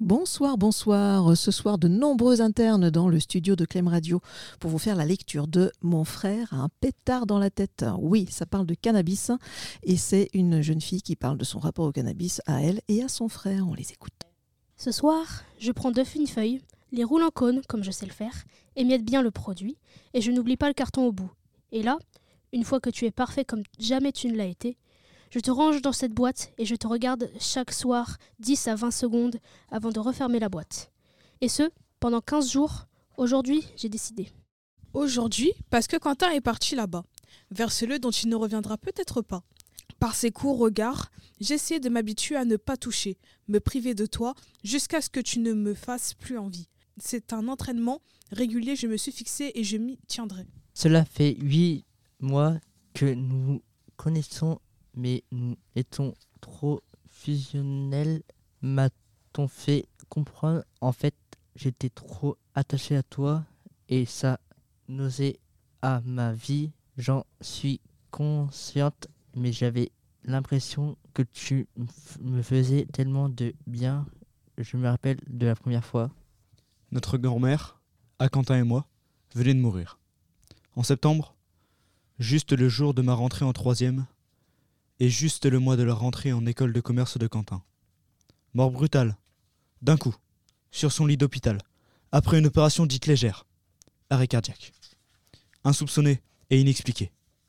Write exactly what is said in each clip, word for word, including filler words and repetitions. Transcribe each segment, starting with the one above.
Bonsoir, bonsoir. Ce soir, de nombreux internes dans le studio de Clem Radio pour vous faire la lecture de Mon frère a un pétard dans la tête. Oui, ça parle de cannabis et c'est une jeune fille qui parle de son rapport au cannabis à elle et à son frère. On les écoute. Ce soir, je prends deux fines feuilles, les roule en cône comme je sais le faire, émiette bien le produit et je n'oublie pas le carton au bout. Et là, une fois que tu es parfait comme jamais tu ne l'as été, je te range dans cette boîte et je te regarde chaque soir dix à vingt secondes avant de refermer la boîte. Et ce, pendant quinze jours. Aujourd'hui, j'ai décidé. Aujourd'hui, parce que Quentin est parti là-bas, vers ce lieu dont il ne reviendra peut-être pas. Par ses courts regards, j'essaie de m'habituer à ne pas toucher, me priver de toi, jusqu'à ce que tu ne me fasses plus envie. C'est un entraînement régulier, je me suis fixé et je m'y tiendrai. Cela fait huit mois que nous connaissons, mais nous étions trop fusionnels, m'a-t-on fait comprendre. En fait, j'étais trop attaché à toi et ça nuisait à ma vie. J'en suis consciente, mais j'avais l'impression que tu me faisais tellement de bien. Je me rappelle de la première fois. Notre grand-mère, à Quentin et moi, venait de mourir. En septembre, juste le jour de ma rentrée en troisième, et juste le mois de la rentrée en école de commerce de Quentin. Mort brutale, d'un coup, sur son lit d'hôpital, après une opération dite légère, arrêt cardiaque. Insoupçonnée et inexpliquée.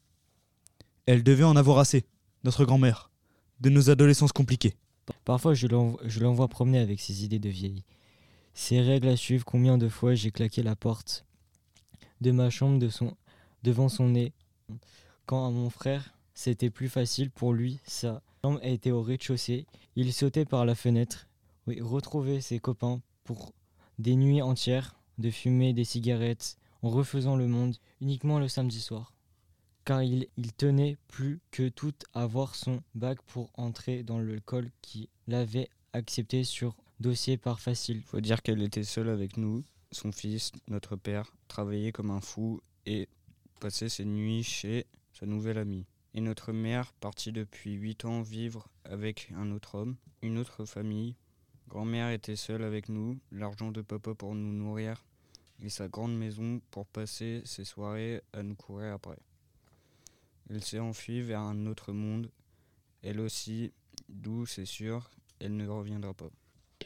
Elle devait en avoir assez, notre grand-mère, de nos adolescences compliquées. Parfois, je l'envoie, je l'envoie promener avec ses idées de vieille. Ses règles à suivre, combien de fois j'ai claqué la porte de ma chambre de son, devant son nez. Quand à mon frère, c'était plus facile pour lui, sa chambre était au rez-de-chaussée. Il sautait par la fenêtre, oui, retrouver ses copains pour des nuits entières de fumer des cigarettes en refaisant le monde uniquement le samedi soir. Car il, il tenait plus que tout à avoir son bac pour entrer dans l'école qui l'avait accepté sur dossier par facile. Faut dire qu'elle était seule avec nous, son fils, notre père, travaillait comme un fou et passait ses nuits chez sa nouvelle amie. Et notre mère, partie depuis huit ans vivre avec un autre homme, une autre famille. Grand-mère était seule avec nous, l'argent de papa pour nous nourrir et sa grande maison pour passer ses soirées à nous courir après. Elle s'est enfuie vers un autre monde, elle aussi, d'où c'est sûr, elle ne reviendra pas.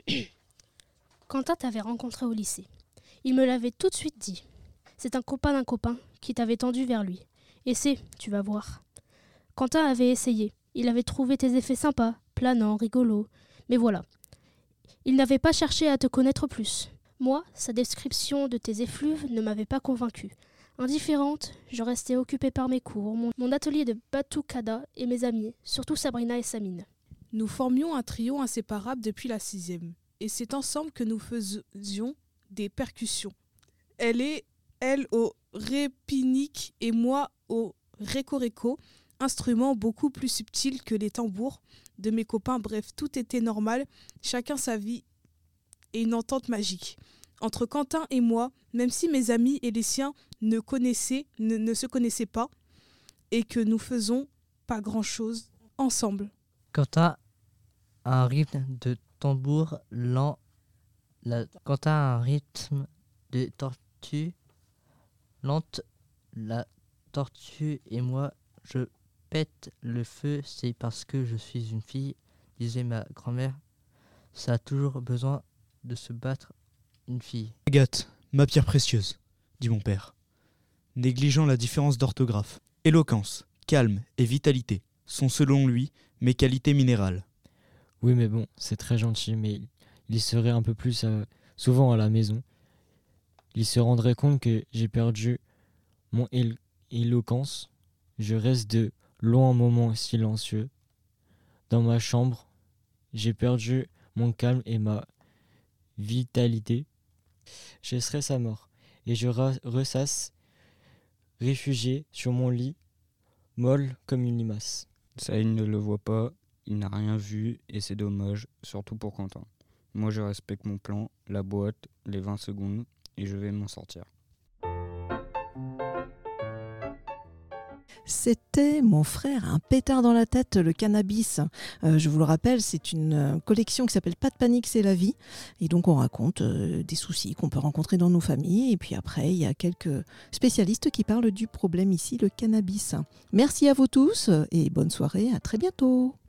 Quentin t'avait rencontré au lycée. Il me l'avait tout de suite dit. C'est un copain d'un copain qui t'avait tendu vers lui. Et c'est, tu vas voir. Quentin avait essayé. Il avait trouvé tes effets sympas, planants, rigolos. Mais voilà. Il n'avait pas cherché à te connaître plus. Moi, sa description de tes effluves ne m'avait pas convaincue. Indifférente, je restais occupée par mes cours, mon, mon atelier de batucada et mes amis, surtout Sabrina et Samine. Nous formions un trio inséparable depuis la sixième. Et c'est ensemble que nous faisions des percussions. Elle est, elle, au répinique et moi au réco-réco, instrument beaucoup plus subtil que les tambours de mes copains. Bref, tout était normal, chacun sa vie et une entente magique. Entre Quentin et moi, même si mes amis et les siens ne, connaissaient, ne, ne se connaissaient pas et que nous faisons pas grand-chose ensemble. Quentin a un rythme de tambour lent. La... Quentin a un rythme de tortue lente. La tortue et moi, je pète le feu, c'est parce que je suis une fille, disait ma grand-mère. Ça a toujours besoin de se battre, une fille. Agathe, ma pierre précieuse, dit mon père, négligeant la différence d'orthographe. Éloquence, calme et vitalité sont selon lui mes qualités minérales. Oui, mais bon, c'est très gentil, mais il serait un peu plus euh, souvent à la maison. Il se rendrait compte que j'ai perdu mon él- éloquence. Je reste de longs moments silencieux. Dans ma chambre, j'ai perdu mon calme et ma vitalité. Je serai sa mort et je ra- ressasse, réfugié sur mon lit, molle comme une limace. Ça, il ne le voit pas, il n'a rien vu et c'est dommage, surtout pour Quentin. Moi, je respecte mon plan, la boîte, les vingt secondes et je vais m'en sortir. C'était Mon frère a un pétard dans la tête, le cannabis. Euh, je vous le rappelle, c'est une euh, collection qui s'appelle Pas de panique, c'est la vie. Et donc on raconte euh, des soucis qu'on peut rencontrer dans nos familles. Et puis après, il y a quelques spécialistes qui parlent du problème ici, le cannabis. Merci à vous tous et bonne soirée, à très bientôt.